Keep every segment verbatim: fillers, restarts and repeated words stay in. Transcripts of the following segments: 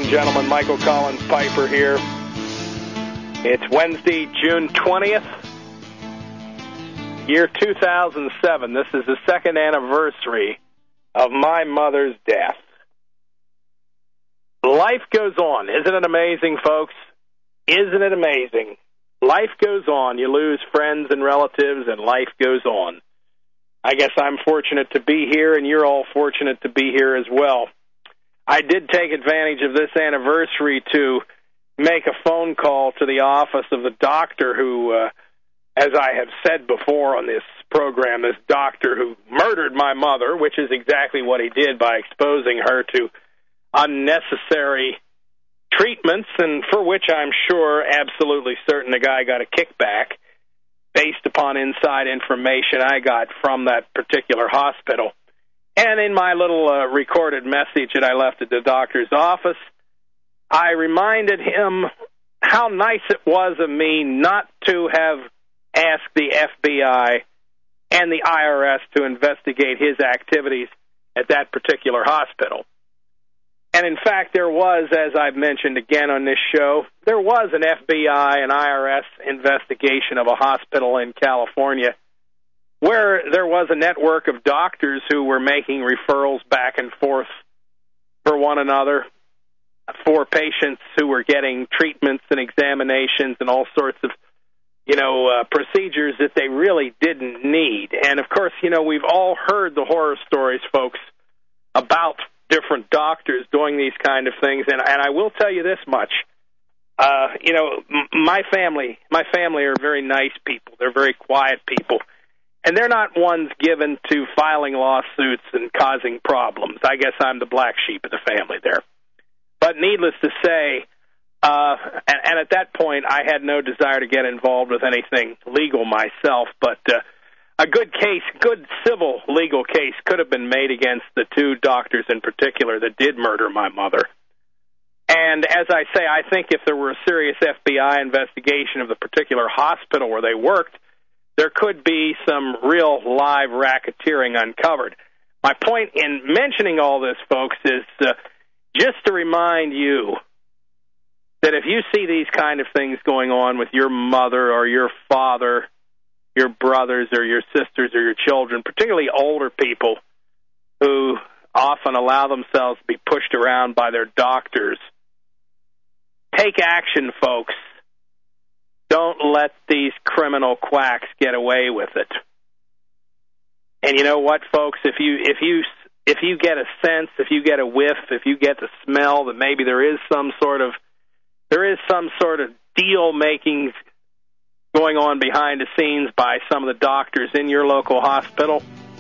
and gentlemen, Michael Collins Piper here. It's Wednesday, June twentieth, year two thousand seven. This is the second anniversary of my mother's death. Life goes on. Isn't it amazing, folks? Isn't it amazing? Life goes on. You lose friends and relatives, and life goes on. I guess I'm fortunate to be here, and you're all fortunate to be here as well. I did take advantage of this anniversary to make a phone call to the office of the doctor who, uh, as I have said before on this program, this doctor who murdered my mother, which is exactly what he did by exposing her to unnecessary treatments, and for which I'm sure, absolutely certain, the guy got a kickback based upon inside information I got from that particular hospital. And in my little uh, recorded message that I left at the doctor's office, I reminded him how nice it was of me not to have asked the F B I and the I R S to investigate his activities at that particular hospital. And in fact, there was, as I've mentioned again on this show, there was an F B I and I R S investigation of a hospital in California where there was a network of doctors who were making referrals back and forth for one another for patients who were getting treatments and examinations and all sorts of, you know, uh, procedures that they really didn't need. And, of course, you know, we've all heard the horror stories, folks, about different doctors doing these kind of things. And, and I will tell you this much. Uh, you know, m- my family, my family are very nice people. They're very quiet people. And they're not ones given to filing lawsuits and causing problems. I guess I'm the black sheep of the family there. But needless to say, uh, and, and at that point, I had no desire to get involved with anything legal myself. But uh, a good case, good civil legal case could have been made against the two doctors in particular that did murder my mother. And as I say, I think if there were a serious F B I investigation of the particular hospital where they worked, there could be some real live racketeering uncovered. My point in mentioning all this, folks, is uh, just to remind you that if you see these kind of things going on with your mother or your father, your brothers or your sisters or your children, particularly older people who often allow themselves to be pushed around by their doctors, take action, folks. Don't let these criminal quacks get away with it. And you know what, folks? If you if you if you get a sense, if you get a whiff, if you get the smell that maybe there is some sort of there is some sort of deal making going on behind the scenes by some of the doctors in your local hospital,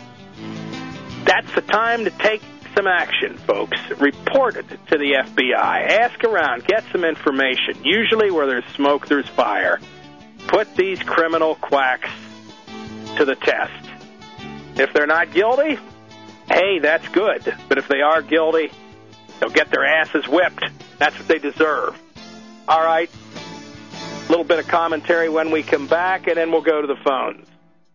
that's the time to take some action, folks. Report it to the F B I. Ask around. Get some information. Usually where there's smoke, there's fire. Put these criminal quacks to the test. If they're not guilty, hey, that's good. But if they are guilty, they'll get their asses whipped. That's what they deserve. All right. A little bit of commentary when we come back, and then we'll go to the phones.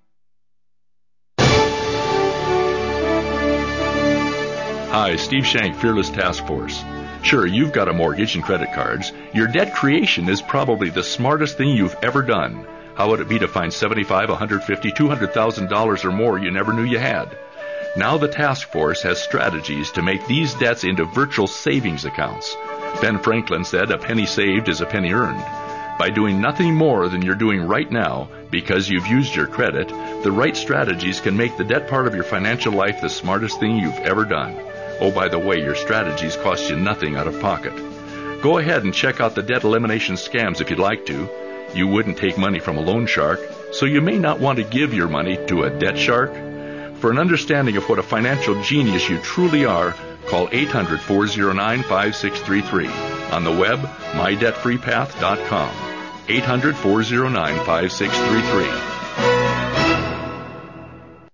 Hi, Steve Shank, Fearless Task Force. Sure, you've got a mortgage and credit cards. Your debt creation is probably the smartest thing you've ever done. How would it be to find seventy-five thousand dollars, one hundred fifty thousand dollars, two hundred thousand dollars or more you never knew you had? Now the task force has strategies to make these debts into virtual savings accounts. Ben Franklin said, a penny saved is a penny earned. By doing nothing more than you're doing right now, because you've used your credit, the right strategies can make the debt part of your financial life the smartest thing you've ever done. Oh, by the way, your strategies cost you nothing out of pocket. Go ahead and check out the debt elimination scams if you'd like to. You wouldn't take money from a loan shark, so you may not want to give your money to a debt shark. For an understanding of what a financial genius you truly are, call eight hundred, four oh nine, five six three three. On the web, my debt free path dot com. eight hundred, four oh nine, five six three three.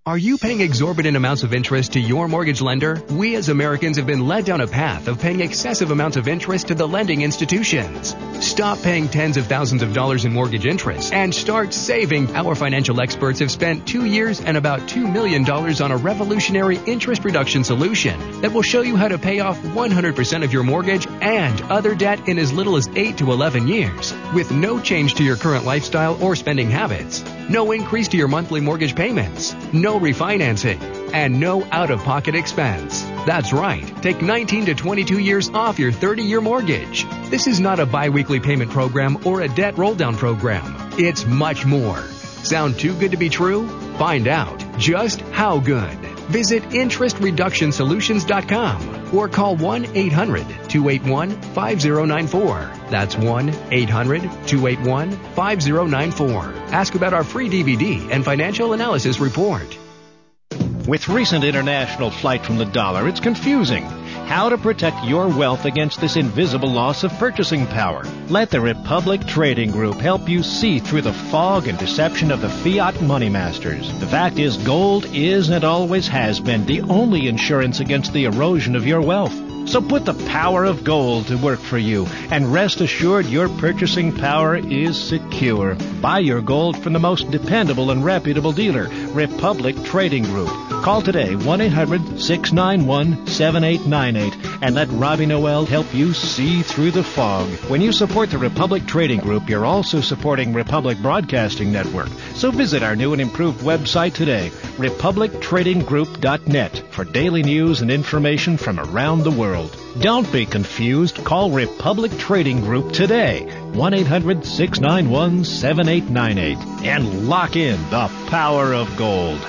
Are you paying exorbitant amounts of interest to your mortgage lender? We as Americans have been led down a path of paying excessive amounts of interest to the lending institutions. Stop paying tens of thousands of dollars in mortgage interest and start saving. Our financial experts have spent two years and about two million dollars on a revolutionary interest reduction solution that will show you how to pay off one hundred percent of your mortgage and other debt in as little as eight to eleven years with no change to your current lifestyle or spending habits. No increase to your monthly mortgage payments. No refinancing. And no out-of-pocket expense. That's right. Take nineteen to twenty-two years off your thirty-year mortgage. This is not a bi-weekly payment program or a debt roll-down program. It's much more. Sound too good to be true? Find out just how good. Visit interest reduction solutions dot com or call one eight hundred two eight one five zero nine four. That's one eight hundred two eight one five zero nine four. Ask about our free D V D and financial analysis report. With recent international flight from the dollar, it's confusing. How to protect your wealth against this invisible loss of purchasing power. Let the Republic Trading Group help you see through the fog and deception of the fiat money masters. The fact is, gold is and always has been the only insurance against the erosion of your wealth. So put the power of gold to work for you, and rest assured your purchasing power is secure. Buy your gold from the most dependable and reputable dealer, Republic Trading Group. Call today, one eight hundred six nine one seven eight nine eight, and let Robbie Noel help you see through the fog. When you support the Republic Trading Group, you're also supporting Republic Broadcasting Network. So visit our new and improved website today, republic trading group dot net, for daily news and information from around the world. Don't be confused. Call Republic Trading Group today, one eight hundred six nine one seven eight nine eight, and lock in the power of gold.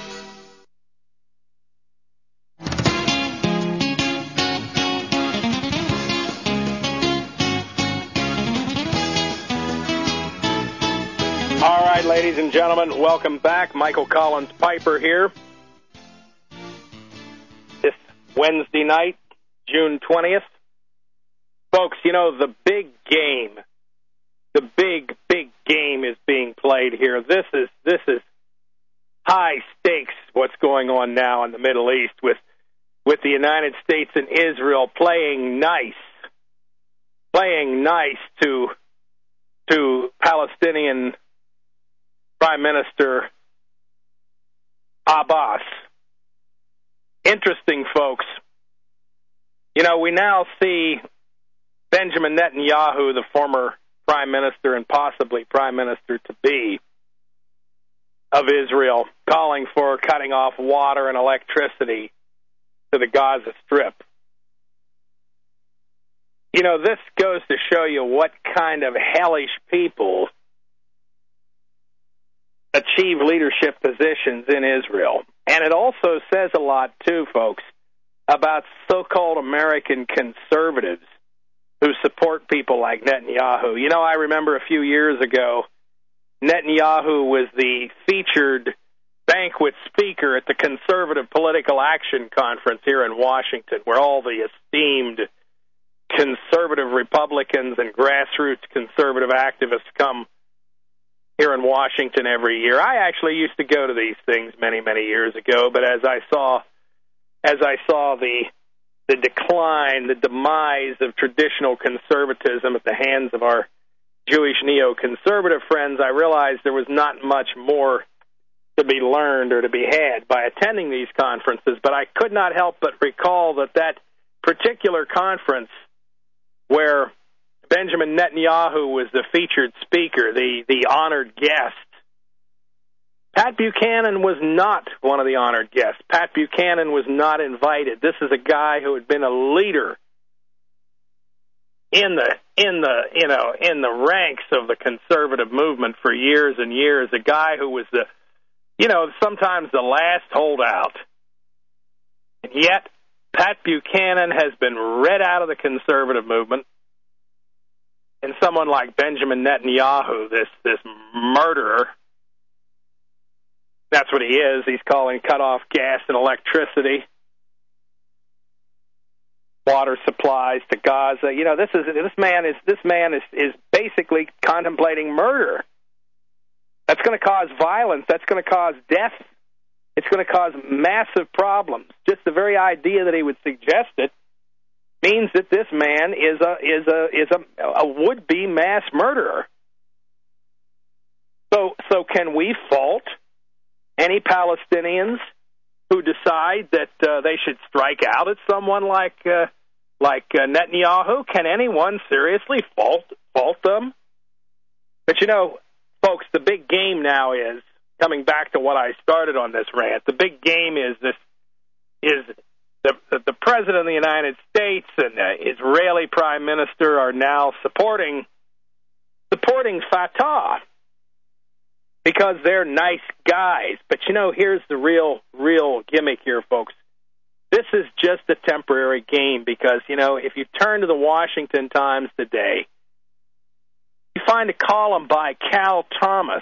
All right, ladies and gentlemen, welcome back. Michael Collins Piper here. This Wednesday night, June twentieth. Folks, you know, the big game, the big, big game is being played here. This is this is high stakes, what's going on now in the Middle East with, with the United States and Israel playing nice, playing nice to, to Palestinian Prime Minister Abbas. Interesting, folks. You know, we now see Benjamin Netanyahu, the former prime minister and possibly prime minister-to-be of Israel, calling for cutting off water and electricity to the Gaza Strip. You know, this goes to show you what kind of hellish people achieve leadership positions in Israel. And it also says a lot, too, folks, about so-called American conservatives who support people like Netanyahu. You know, I remember a few years ago, Netanyahu was the featured banquet speaker at the Conservative Political Action Conference here in Washington, where all the esteemed conservative Republicans and grassroots conservative activists come here in Washington every year. I actually used to go to these things many, many years ago, but as I saw as I saw the the decline, the demise of traditional conservatism at the hands of our Jewish neoconservative friends, I realized there was not much more to be learned or to be had by attending these conferences. But I could not help but recall that that particular conference where Benjamin Netanyahu was the featured speaker, the, the honored guest, Pat Buchanan was not one of the honored guests. Pat Buchanan was not invited. This is a guy who had been a leader in the in the you know in the ranks of the conservative movement for years and years. A guy who was the you know sometimes the last holdout, and yet Pat Buchanan has been read out of the conservative movement. And someone like Benjamin Netanyahu, this this murderer. That's what he is. He's calling cut off gas and electricity, water supplies to Gaza. You know, this is this man is this man is, is basically contemplating murder. That's going to cause violence. That's going to cause death It's going to cause massive problems. Just the very idea that he would suggest it means that this man is a is a is a, a would-be mass murderer. So so can we fault any Palestinians who decide that uh, they should strike out at someone like uh, like uh, Netanyahu? Can anyone seriously fault fault them? But you know, folks, the big game now is, coming back to what I started on this rant, the big game is this is the the, the President of the United States and the Israeli Prime Minister are now supporting supporting Fatah because they're nice guys. But you know, here's the real real gimmick here, folks. This is just a temporary game because, you know, if you turn to the Washington Times today, you find a column by Cal Thomas,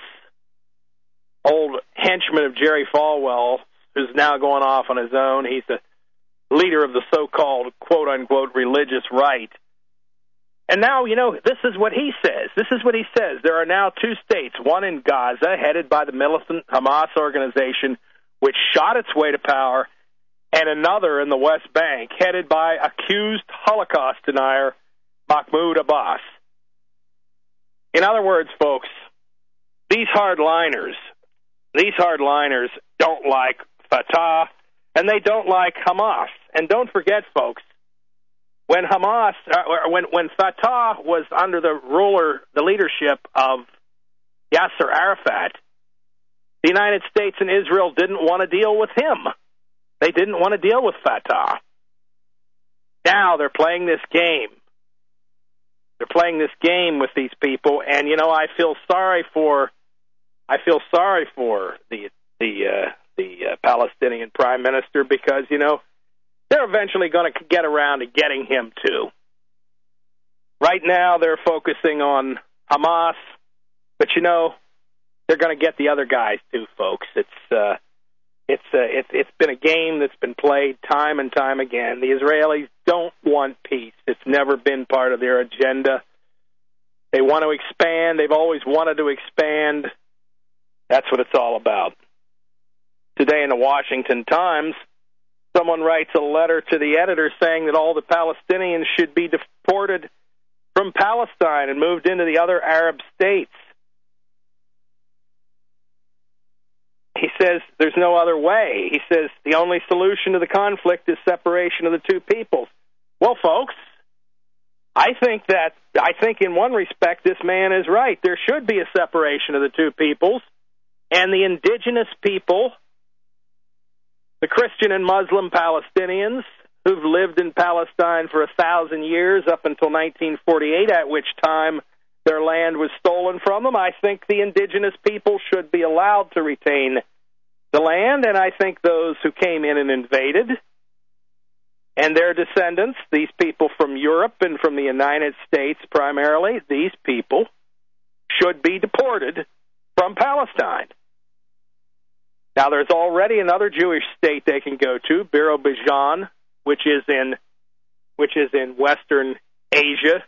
old henchman of Jerry Falwell, who's now going off on his own. He's the leader of the so-called, quote-unquote, religious right. And now, you know, this is what he says. This is what he says. There are now two states, one in Gaza, headed by the militant Hamas organization, which shot its way to power, and another in the West Bank, headed by accused Holocaust denier Mahmoud Abbas. In other words, folks, these hardliners, these hardliners don't like Fatah, and they don't like Hamas. And don't forget, folks, when Hamas, or when when Fatah was under the ruler, the leadership of Yasser Arafat, the United States and Israel didn't want to deal with him. They didn't want to deal with Fatah. Now they're playing this game. They're playing this game with these people, and you know, I feel sorry for, I feel sorry for the the uh, the uh, Palestinian Prime Minister because you know they're eventually going to get around to getting him too. Right now, they're focusing on Hamas, but you know they're going to get the other guys too, folks. It's uh, it's uh, it's it's been a game that's been played time and time again. The Israelis don't want peace. It's never been part of their agenda. They want to expand. They've always wanted to expand. That's what it's all about. Today in the Washington Times, someone writes a letter to the editor saying that all the Palestinians should be deported from Palestine and moved into the other Arab states. He says there's no other way. He says the only solution to the conflict is separation of the two peoples. Well, folks, I think that, I think in one respect this man is right. There should be a separation of the two peoples, and the indigenous people, the Christian and Muslim Palestinians who've lived in Palestine for a thousand years up until nineteen forty-eight, at which time their land was stolen from them. I think the indigenous people should be allowed to retain the land, and I think those who came in and invaded and their descendants, these people from Europe and from the United States primarily, these people should be deported from Palestine. Now, there's already another Jewish state they can go to, Azerbaijan, which is in which is in Western Asia,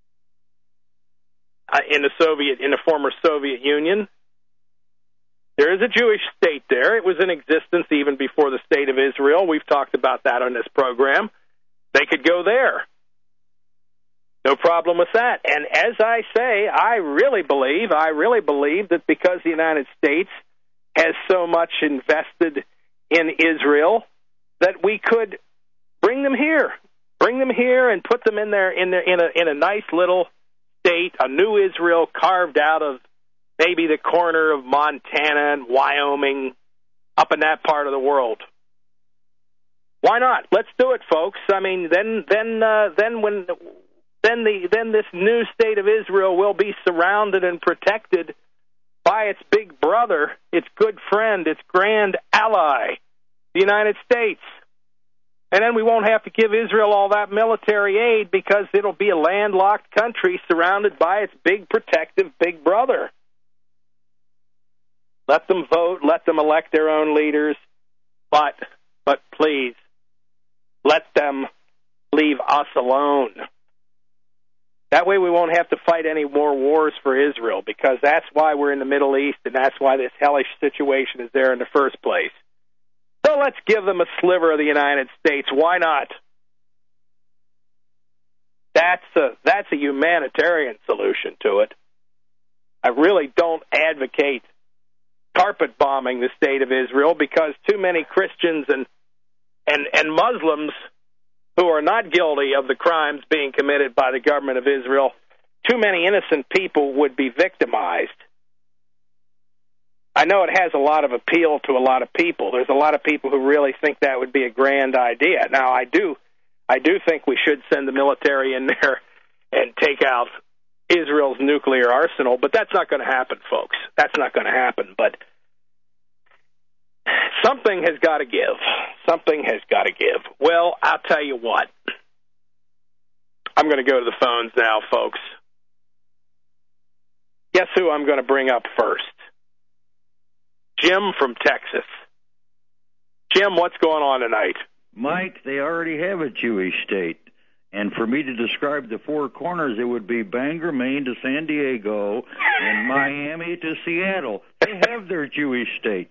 uh, in the Soviet, in the former Soviet Union. There is a Jewish state there. It was in existence even before the State of Israel. We've talked about that on this program. They could go there. No problem with that. And as I say, I really believe, I really believe that because the United States has so much invested in Israel, that we could bring them here, bring them here, and put them in there in the, in a in a nice little state, a new Israel carved out of maybe the corner of Montana and Wyoming, up in that part of the world. Why not? Let's do it, folks. I mean, then then uh, then when then the then this new state of Israel will be surrounded and protected by its big brother, its good friend, its grand ally, the United States. And then we won't have to give Israel all that military aid because it'll be a landlocked country surrounded by its big protective big brother. Let them vote, let them elect their own leaders, but but please, let them leave us alone. That way we won't have to fight any more wars for Israel, because that's why we're in the Middle East, and that's why this hellish situation is there in the first place. Well, let's give them a sliver of the United States. Why not? That's a, that's a humanitarian solution to it. I really don't advocate carpet bombing the state of Israel because too many Christians and, and, and Muslims who are not guilty of the crimes being committed by the government of Israel, too many innocent people would be victimized. I know it has a lot of appeal to a lot of people. There's a lot of people who really think that would be a grand idea. Now, I do I do think we should send the military in there and take out Israel's nuclear arsenal, but that's not going to happen, folks. That's not going to happen. But something has got to give. Something has got to give. Well, I'll tell you what. I'm going to go to the phones now, folks. Guess who I'm going to bring up first? Jim from Texas. Jim, what's going on tonight? Mike, they already have a Jewish state. And for me to describe the four corners, it would be Bangor, Maine to San Diego and Miami to Seattle. They have their Jewish state.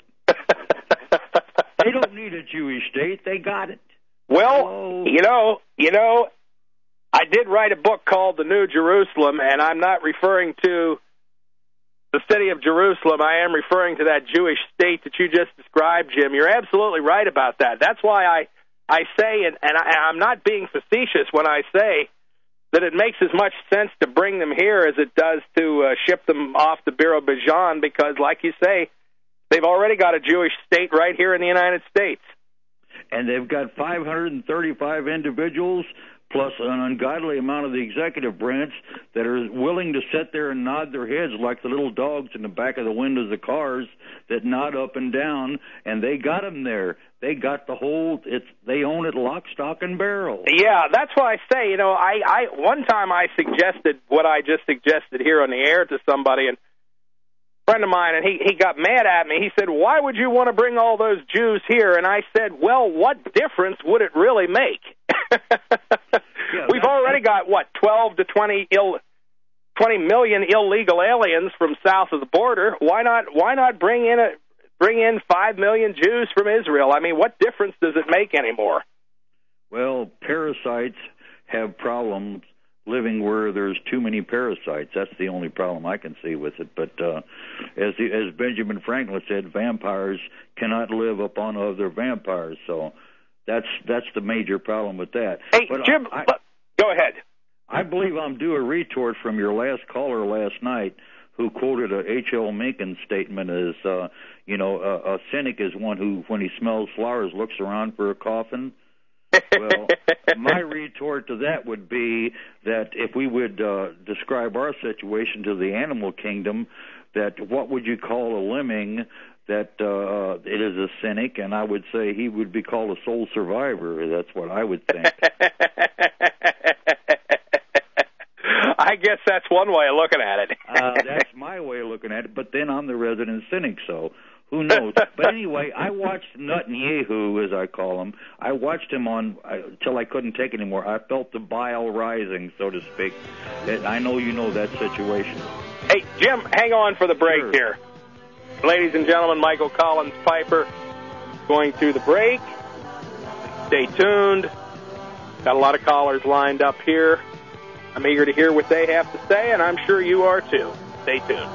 They don't need a Jewish state. They got it. Well, oh. you know, you know, I did write a book called The New Jerusalem, and I'm not referring to the city of Jerusalem. I am referring to that Jewish state that you just described, Jim. You're absolutely right about that. That's why I, I say, and, and I, I'm not being facetious when I say that it makes as much sense to bring them here as it does to uh, ship them off to Azerbaijan because, like you say, they've already got a Jewish state right here in the United States. And they've got five hundred thirty-five individuals plus an ungodly amount of the executive branch that are willing to sit there and nod their heads like the little dogs in the back of the windows of cars that nod up and down, and they got them there. They got the whole, it's, they own it lock, stock, and barrel. Yeah, that's why I say, you know, I, I one time I suggested what I just suggested here on the air to somebody, and a friend of mine, and he, he got mad at me. He said, why would you want to bring all those Jews here? And I said, well, what difference would it really make? Yeah, We've already got, what, twelve to twenty, Ill, twenty million illegal aliens from south of the border. Why not Why not bring in a bring in five million Jews from Israel? I mean, what difference does it make anymore? Well, parasites have problems living where there's too many parasites. That's the only problem I can see with it. But uh, as the, as Benjamin Franklin said, vampires cannot live upon other vampires. So that's that's the major problem with that. Hey, but Jim, I, I, go ahead. I believe I'm due a retort from your last caller last night who quoted a H L Mencken statement as, uh, you know, a, a cynic is one who, when he smells flowers, looks around for a coffin. Well, my retort to that would be that if we would uh, describe our situation to the animal kingdom, that what would you call a lemming, that uh, it is a cynic, and I would say he would be called a sole survivor. That's what I would think. I guess that's one way of looking at it. uh, that's my way of looking at it, but then I'm the resident cynic, so who knows? But anyway, I watched Netanyahu, as I call him. I watched him on until I couldn't take it anymore. I felt the bile rising, so to speak. I know you know that situation. Hey, Jim, hang on for the break Sure. here. Ladies and gentlemen, Michael Collins Piper going through the break. Stay tuned. Got a lot of callers lined up here. I'm eager to hear what they have to say, and I'm sure you are too. Stay tuned.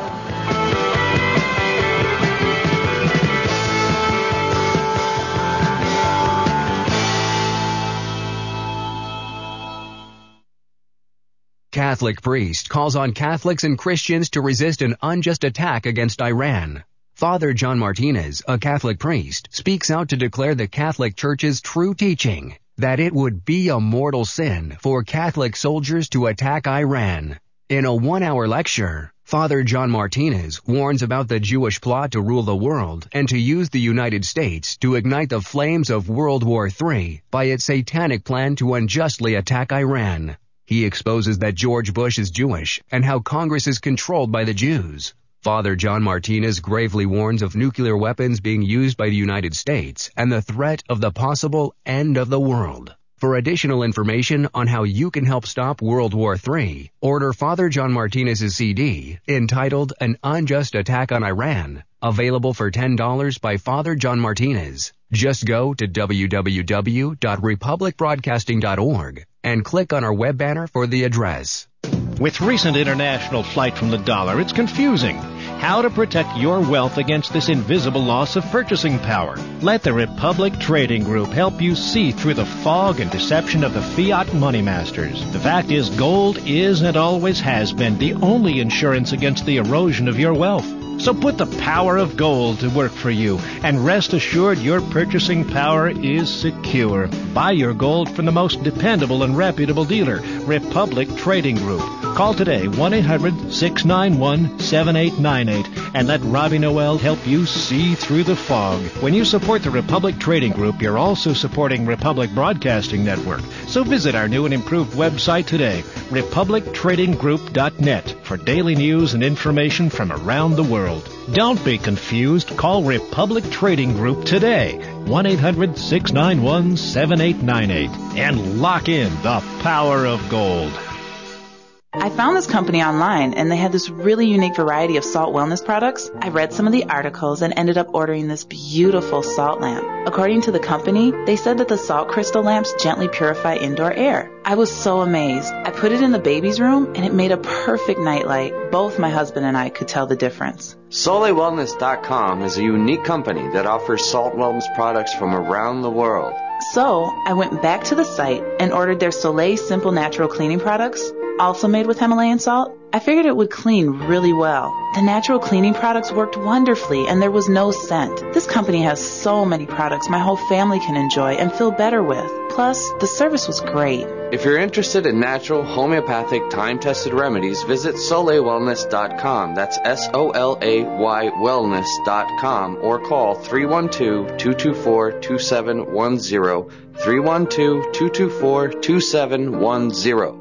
Catholic priest calls on Catholics and Christians to resist an unjust attack against Iran. Father John Martinez, a Catholic priest, speaks out to declare the Catholic Church's true teaching that it would be a mortal sin for Catholic soldiers to attack Iran. In a one-hour lecture, Father John Martinez warns about the Jewish plot to rule the world and to use the United States to ignite the flames of World War Three by its satanic plan to unjustly attack Iran. He exposes that George Bush is Jewish and how Congress is controlled by the Jews. Father John Martinez gravely warns of nuclear weapons being used by the United States and the threat of the possible end of the world. For additional information on how you can help stop World War Three, order Father John Martinez's C D entitled An Unjust Attack on Iran Available for ten dollars by Father John Martinez. Just go to w w w dot republic broadcasting dot org and click on our web banner for the address. With recent international flight from the dollar, it's confusing. How to protect your wealth against this invisible loss of purchasing power. Let the Republic Trading Group help you see through the fog and deception of the fiat money masters. The fact is, gold is and always has been the only insurance against the erosion of your wealth. So put the power of gold to work for you, and rest assured your purchasing power is secure. Buy your gold from the most dependable and reputable dealer, Republic Trading Group. Call today, one eight hundred six nine one seven eight nine eight, and let Robbie Noel help you see through the fog. When you support the Republic Trading Group, you're also supporting Republic Broadcasting Network. So visit our new and improved website today, republic trading group dot net, for daily news and information from around the world. Don't be confused. Call Republic Trading Group today, one eight hundred six nine one seven eight nine eight, and lock in the power of gold. I found this company online, and they had this really unique variety of salt wellness products. I read some of the articles and ended up ordering this beautiful salt lamp. According to the company, they said that the salt crystal lamps gently purify indoor air. I was so amazed. I put it in the baby's room, and it made a perfect nightlight. Both my husband and I could tell the difference. Soleil Wellness dot com is a unique company that offers salt wellness products from around the world. So, I went back to the site and ordered their Soleil Simple Natural Cleaning products, also made with Himalayan salt. I figured it would clean really well. The natural cleaning products worked wonderfully, and there was no scent. This company has so many products my whole family can enjoy and feel better with. Plus, the service was great. If you're interested in natural, homeopathic, time-tested remedies, visit Soleil Wellness dot com. That's S O L A Y wellness dot com, or call three one two, two two four, two seven one zero, three one two, two two four, two seven one zero.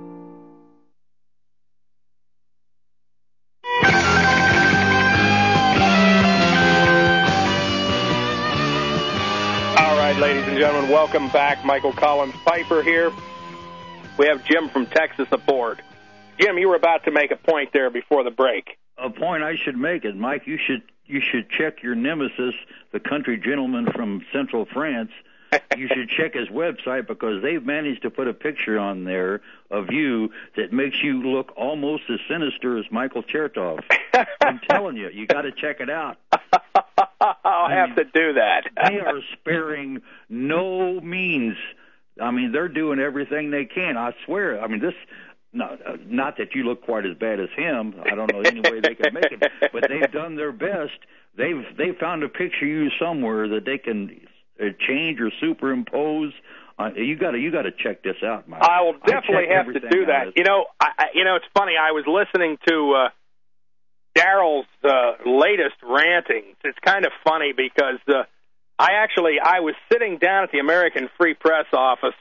Ladies and gentlemen, welcome back. Michael Collins Piper here. We have Jim from Texas aboard. Jim, you were about to make a point there before the break. A point I should make it, Mike. You should you should check your nemesis, the country gentleman from Central France. You should check his website, because they've managed to put a picture on there of you that makes you look almost as sinister as Michael Chertoff. I'm telling you, you got to check it out. I'll I have mean, to do that. They are sparing no means. I mean, they're doing everything they can. I swear. I mean, this. No, not that you look quite as bad as him. I don't know any way they can make it, but they've done their best. They've they found a picture of you somewhere that they can change or superimpose. Uh, you got to you got to check this out, Mike. I will definitely have to do that. You know, I, you know, it's funny. I was listening to uh, Daryl's uh, latest rantings. It's kind of funny because uh, I actually I was sitting down at the American Free Press office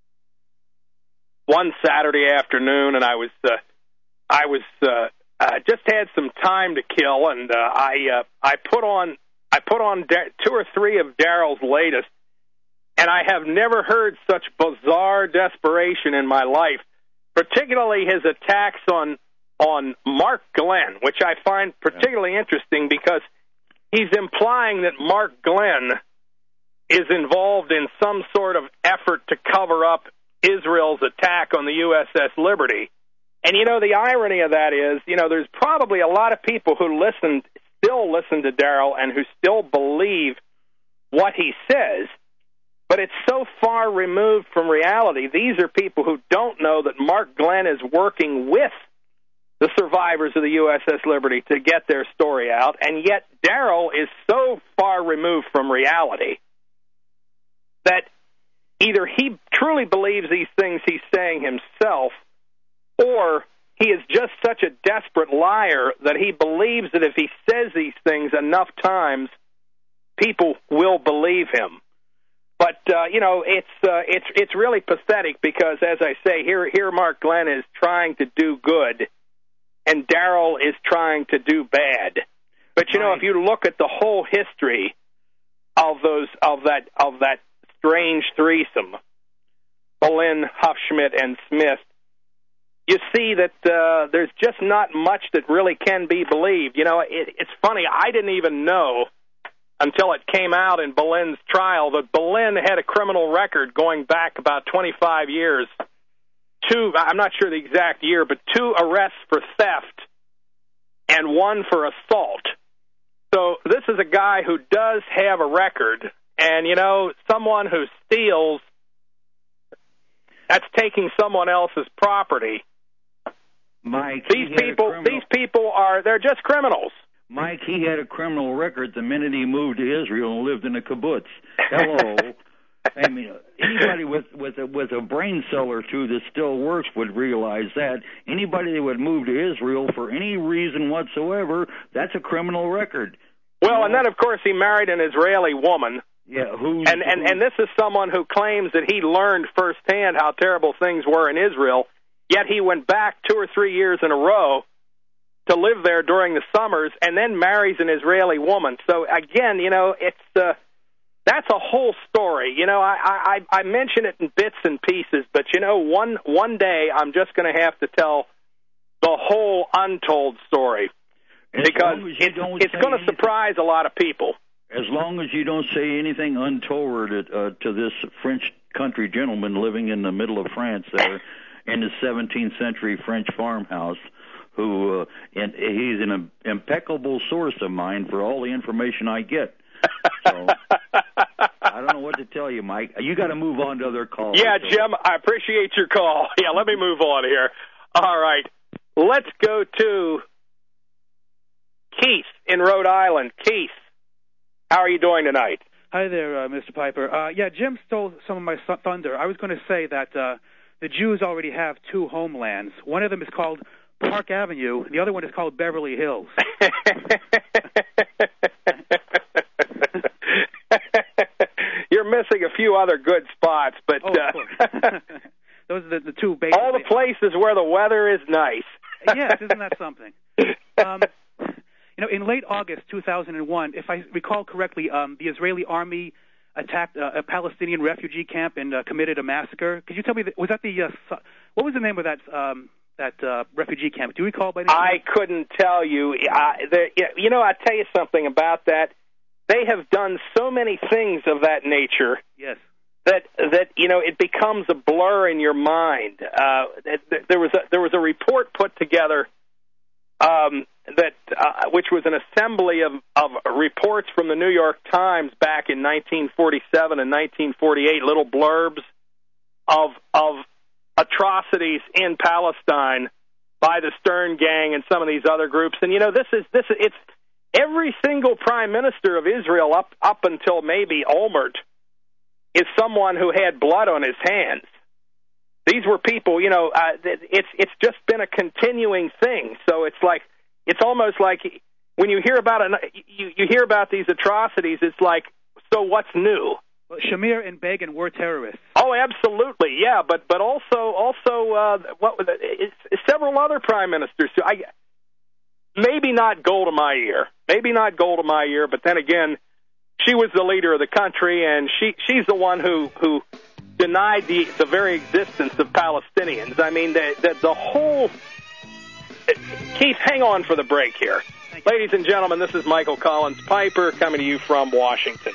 one Saturday afternoon, and I was uh, I was uh, uh, just had some time to kill, and uh, I uh, I put on. I put on two or three of Daryl's latest, and I have never heard such bizarre desperation in my life, particularly his attacks on on Mark Glenn, which I find particularly interesting because he's implying that Mark Glenn is involved in some sort of effort to cover up Israel's attack on the U S S Liberty. And, you know, the irony of that is, you know, there's probably a lot of people who listened still listen to Daryl and who still believe what he says, but it's so far removed from reality. These are people who don't know that Mark Glenn is working with the survivors of the U S S Liberty to get their story out, and yet Daryl is so far removed from reality that either he truly believes these things he's saying himself, or he is just such a desperate liar that he believes that if he says these things enough times, people will believe him. But uh, you know, it's uh, it's it's really pathetic because, as I say, here here Mark Glenn is trying to do good, and Daryl is trying to do bad. But you know, if you look at the whole history of those of that of that strange threesome, Boleyn, Hufschmidt, and Smith, you see that uh, there's just not much that really can be believed. You know, it, it's funny, I didn't even know until it came out in Boleyn's trial that Boleyn had a criminal record going back about twenty-five years. Two, I'm not sure the exact year, but two arrests for theft and one for assault. So this is a guy who does have a record, and, you know, someone who steals, that's taking someone else's property. Mike, these people, these people are, they're just criminals. Mike, he had a criminal record the minute he moved to Israel and lived in a kibbutz. Hello. I mean, anybody with with a, with a brain cell or two that still works would realize that. Anybody that would move to Israel for any reason whatsoever, that's a criminal record. Well, you know? And then, of course, he married an Israeli woman. Yeah, who? And, and, and this is someone who claims that he learned firsthand how terrible things were in Israel, yet he went back two or three years in a row to live there during the summers and then marries an Israeli woman. So, again, you know, it's uh, that's a whole story. You know, I, I, I mention it in bits and pieces, but, you know, one, one day I'm just going to have to tell the whole untold story as because it, it's going to surprise a lot of people. As long as you don't say anything untoward uh, to this French country gentleman living in the middle of France there in the seventeenth century French farmhouse, who uh, and he's an impeccable source of mine for all the information I get. So I don't know what to tell you, Mike. You got to move on to other calls. Yeah, so. Jim, I appreciate your call. Yeah, let me move on here. All right, let's go to Keith in Rhode Island. Keith, how are you doing tonight? Hi there, uh, Mister Piper. Uh, yeah, Jim stole some of my th- thunder. I was going to say that uh, the Jews already have two homelands. One of them is called Park Avenue. The other one is called Beverly Hills. You're missing a few other good spots, but oh, of course. Those are the, the two basic. All the places where the weather is nice. Yes, isn't that something? Um, you know, in late August two thousand one, if I recall correctly, um, the Israeli army attacked uh, a Palestinian refugee camp and uh, committed a massacre. Could you tell me, that, was that the, uh, what was the name of that um, that uh, refugee camp? Do you recall by name? I couldn't tell you. Uh, the, you know, I'll tell you something about that. They have done so many things of that nature. Yes. That that you know, it becomes a blur in your mind. Uh, there was a, there was a report put together um, that uh, which was an assembly of, of reports from the New York Times back in nineteen forty-seven and nineteen forty-eight, little blurbs of of atrocities in Palestine by the Stern Gang and some of these other groups. And you know, this is this is, it's every single prime minister of Israel up up until maybe Olmert is someone who had blood on his hands. These were people, you know, uh, it's it's just been a continuing thing. So it's like, it's almost like when you hear about it, you, you hear about these atrocities, it's like, so what's new? Well, Shamir and Begin were terrorists. Oh, absolutely, yeah, but but also also uh, what was it? It's, several other prime ministers too. I maybe not Golda Meir, maybe not Golda Meir, but then again, she was the leader of the country, and she she's the one who who denied the the very existence of Palestinians. I mean, the the, the whole. Keith, hang on for the break here. Ladies and gentlemen, this is Michael Collins Piper coming to you from Washington.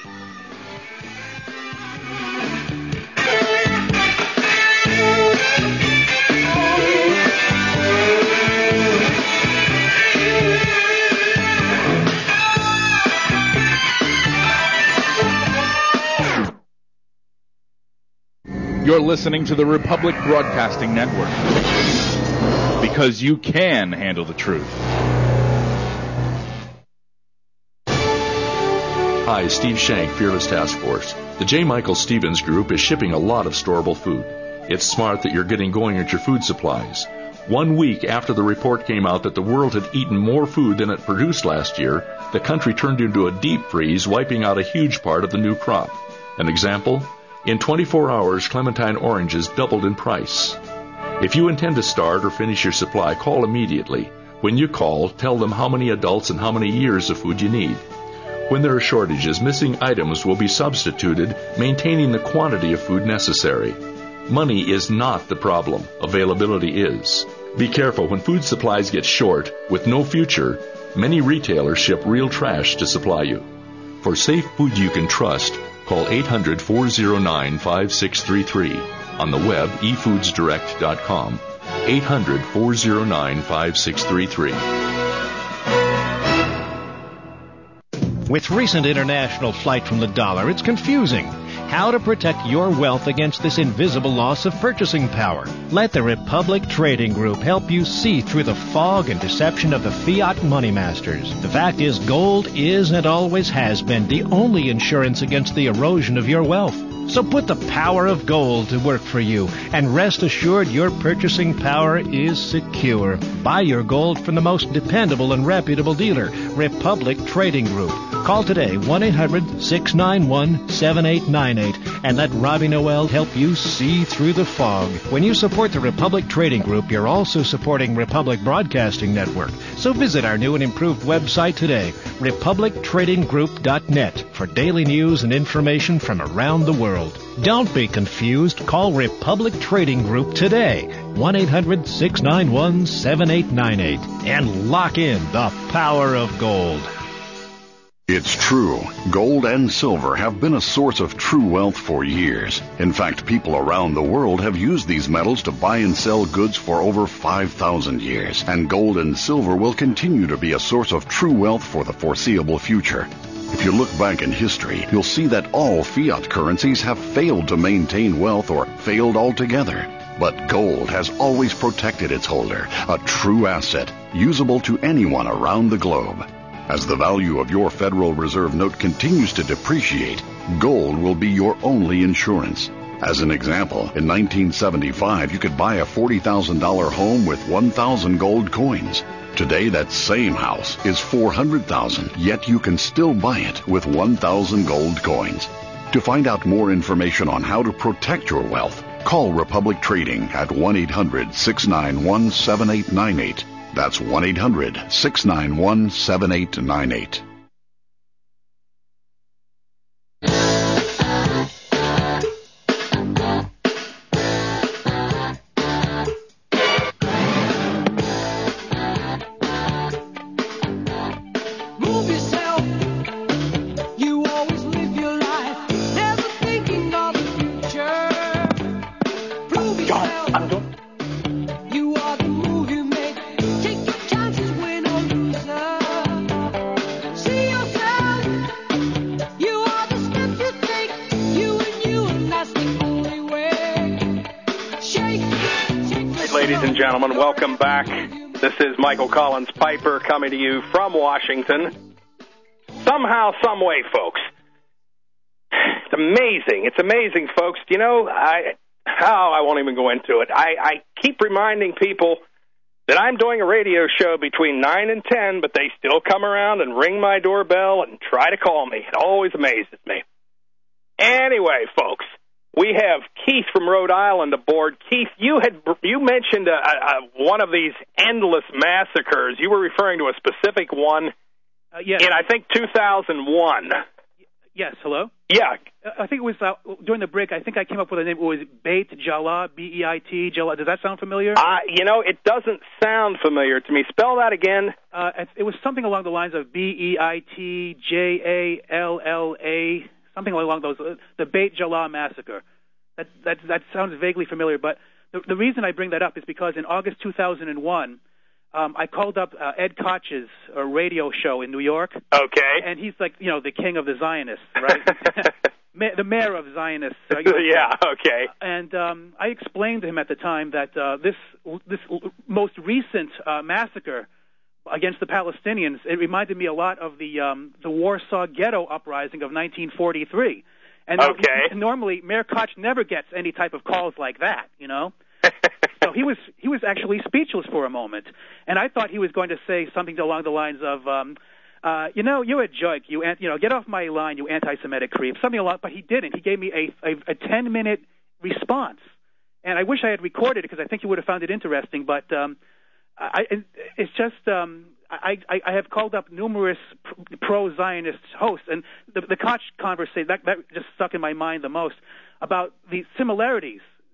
You're listening to the Republic Broadcasting Network, because you can handle the truth. Hi, Steve Shank, Fearless Task Force. The J. Michael Stevens Group is shipping a lot of storable food. It's smart that you're getting going at your food supplies. One week after the report came out that the world had eaten more food than it produced last year, the country turned into a deep freeze, wiping out a huge part of the new crop. An example? In twenty-four hours, clementine oranges doubled in price. If you intend to start or finish your supply, call immediately. When you call, tell them how many adults and how many years of food you need. When there are shortages, missing items will be substituted, maintaining the quantity of food necessary. Money is not the problem. Availability is. Be careful when food supplies get short, with no future, many retailers ship real trash to supply you. For safe food you can trust, call eight hundred, four oh nine, five six three three. On the web, e foods direct dot com. eight hundred, four oh nine, five six three three. With recent international flight from the dollar, it's confusing. How to protect your wealth against this invisible loss of purchasing power. Let the Republic Trading Group help you see through the fog and deception of the fiat money masters. The fact is, gold is and always has been the only insurance against the erosion of your wealth. So put the power of gold to work for you, and rest assured your purchasing power is secure. Buy your gold from the most dependable and reputable dealer, Republic Trading Group. Call today, one eight hundred, six nine one, seven eight nine eight, and let Robbie Noel help you see through the fog. When you support the Republic Trading Group, you're also supporting Republic Broadcasting Network. So visit our new and improved website today, republic trading group dot net, for daily news and information from around the world. Don't be confused. Call Republic Trading Group today, one eight hundred, six nine one, seven eight nine eight, and lock in the power of gold. It's true. Gold and silver have been a source of true wealth for years. In fact, people around the world have used these metals to buy and sell goods for over five thousand years. And gold and silver will continue to be a source of true wealth for the foreseeable future. If you look back in history, you'll see that all fiat currencies have failed to maintain wealth or failed altogether. But gold has always protected its holder, a true asset, usable to anyone around the globe. As the value of your Federal Reserve note continues to depreciate, gold will be your only insurance. As an example, in nineteen seventy-five, you could buy a forty thousand dollars home with one thousand gold coins. Today, that same house is four hundred thousand dollars, yet you can still buy it with one thousand gold coins. To find out more information on how to protect your wealth, call Republic Trading at one eight hundred, six nine one, seven eight nine eight. That's one eight hundred, six nine one, seven eight nine eight. Gentlemen, welcome back. This is Michael Collins Piper coming to you from Washington. Somehow, some way, folks. It's amazing. It's amazing, folks. You know, I how I won't even go into it. I, I keep reminding people that I'm doing a radio show between nine and ten, but they still come around and ring my doorbell and try to call me. It always amazes me. Anyway, folks. We have Keith from Rhode Island aboard. Keith, you had you mentioned a, a, one of these endless massacres. You were referring to a specific one uh, yes. in, I think, two thousand one. Yes, hello? Yeah. I think it was uh, during the break, I think I came up with a name. It was Beit Jala, B E I T, Jala. Does that sound familiar? Uh, you know, it doesn't sound familiar to me. Spell that again. Uh, it was something along the lines of B E I T J A L L A. Something along those, uh, the Beit Jala massacre. That, that that sounds vaguely familiar, but the, the reason I bring that up is because in August two thousand one, um, I called up uh, Ed Koch's uh, radio show in New York. Okay. And he's like, you know, the king of the Zionists, right? Ma- the mayor of Zionists. Uh, yeah, okay. And um, I explained to him at the time that uh, this this most recent uh, massacre against the Palestinians, it reminded me a lot of the um, the Warsaw Ghetto uprising of nineteen forty-three. And okay. normally Mayor Koch never gets any type of calls like that, you know. So he was he was actually speechless for a moment, and I thought he was going to say something along the lines of, um, uh, you know, you're a joke, you you know, get off my line, you anti-Semitic creep, something along. But he didn't. He gave me a a, a ten minute response, and I wish I had recorded it because I think you would have found it interesting. But um, I, it's just um, I, I I have called up numerous pro-Zionist hosts, and the the Koch conversation that that just stuck in my mind the most about the similarities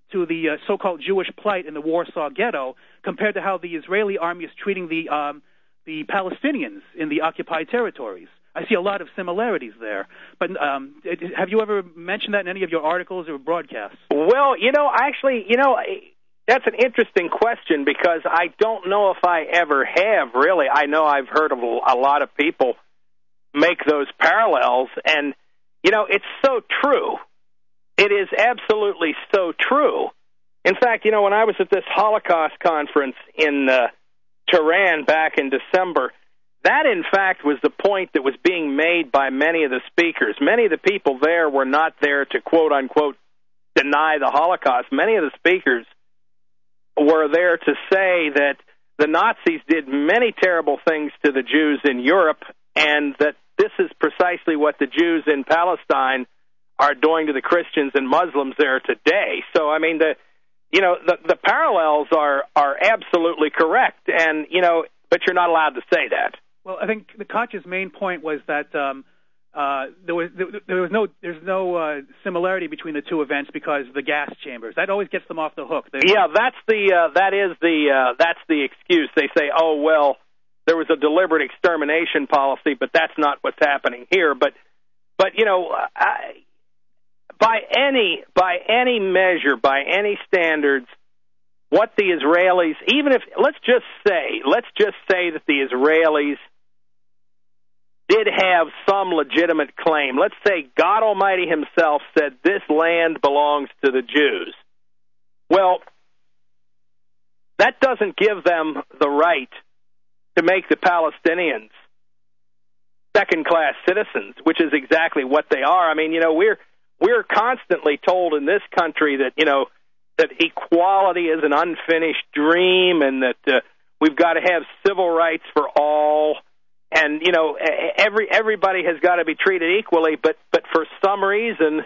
to the uh, so-called Jewish plight in the Warsaw Ghetto compared to how the Israeli army is treating the um, the Palestinians in the occupied territories. I see a lot of similarities there. But um, have you ever mentioned that in any of your articles or broadcasts? Well, you know, actually, you know, that's an interesting question because I don't know if I ever have, really. I know I've heard of a lot of people make those parallels, and, you know, it's so true. It is absolutely so true. In fact, you know, when I was at this Holocaust conference in uh, Tehran back in December, that, in fact, was the point that was being made by many of the speakers. Many of the people there were not there to, quote-unquote, deny the Holocaust. Many of the speakers were there to say that the Nazis did many terrible things to the Jews in Europe, and that this is precisely what the Jews in Palestine are doing to the Christians and Muslims there today. So, I mean, the you know, the, the parallels are, are absolutely correct, and, you know, but you're not allowed to say that. Well, I think the Koch's main point was that um, uh, there was there, there was no there's no uh, similarity between the two events because of the gas chambers. That always gets them off the hook. They, yeah, that's the uh, that is the uh, that's the excuse. They say, oh well, there was a deliberate extermination policy, but that's not what's happening here. But but you know, I, by any by any measure, by any standards, what the Israelis, even if let's just say let's just say that the Israelis did have some legitimate claim. Let's say God Almighty himself said this land belongs to the Jews. Well, that doesn't give them the right to make the Palestinians second-class citizens, which is exactly what they are. I mean, you know, we're we're constantly told in this country that, you know, that equality is an unfinished dream and that uh, we've got to have civil rights for all. And, you know, every everybody has got to be treated equally, but, but for some reason,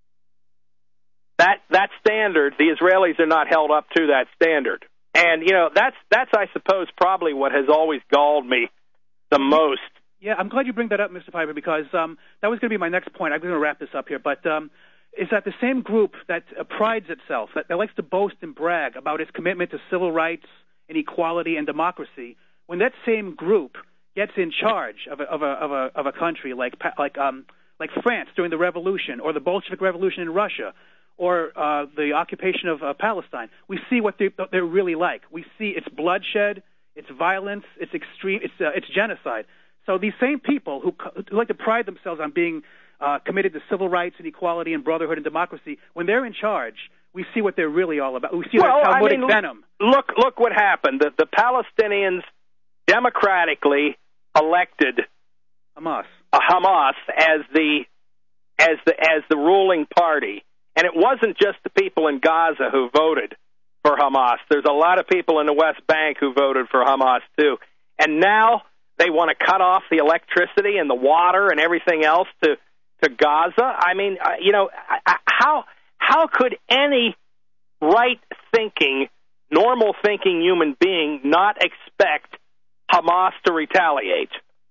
that that standard, the Israelis are not held up to that standard. And, you know, that's, that's I suppose, probably what has always galled me the most. Yeah, I'm glad you bring that up, Mister Piper, because um, that was going to be my next point. I'm going to wrap this up here. But um, is that the same group that uh, prides itself, that, that likes to boast and brag about its commitment to civil rights and equality and democracy, when that same group gets in charge of a of a of a, of a country like like um like France during the Revolution, or the Bolshevik Revolution in Russia, or uh, the occupation of uh, Palestine, we see what they, they're really like. We see it's bloodshed, it's violence, it's extreme, it's uh, it's genocide. So these same people who, who like to pride themselves on being uh, committed to civil rights and equality and brotherhood and democracy, when they're in charge, we see what they're really all about. We see well, that Talmudic I mean, venom. Look, look what happened. The, the Palestinians democratically elected Hamas, uh, Hamas as the as the as the ruling party, and it wasn't just the people in Gaza who voted for Hamas. There's a lot of people in the West Bank who voted for Hamas too, and now they want to cut off the electricity and the water and everything else to to Gaza. I mean, uh, you know, I, I, how how could any right-thinking, normal-thinking human being not expect Hamas to retaliate?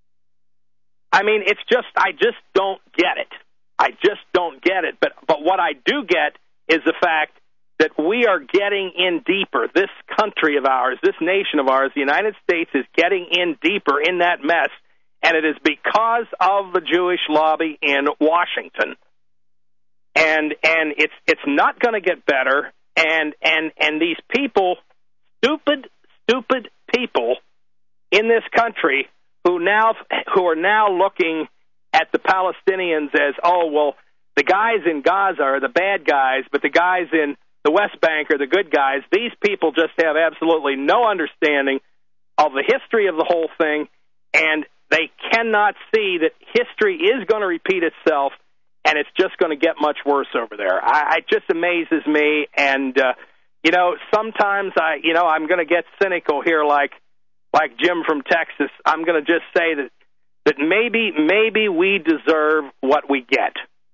I mean, it's just, I just don't get it. I just don't get it. But but what I do get is the fact that we are getting in deeper. This country of ours, this nation of ours, the United States, is getting in deeper in that mess, and it is because of the Jewish lobby in Washington. And and it's it's not going to get better. And and and these people, stupid, stupid people in this country who now who are now looking at the Palestinians as, oh, well, the guys in Gaza are the bad guys, but the guys in the West Bank are the good guys. These people just have absolutely no understanding of the history of the whole thing, and they cannot see that history is going to repeat itself, and it's just going to get much worse over there. I, it just amazes me, and uh, you know, sometimes I, you know, I'm going to get cynical here, like like Jim from Texas. I'm going to just say that that maybe maybe we deserve what we get.